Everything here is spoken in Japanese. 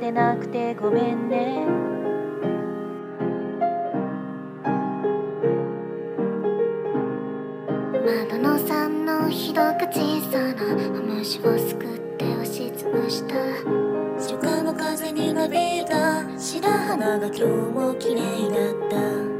でなくてごめんね。 窓の桟のひどく小さな虫をすくって押しつぶした。初夏の風になびいた白花が今日も綺麗だった。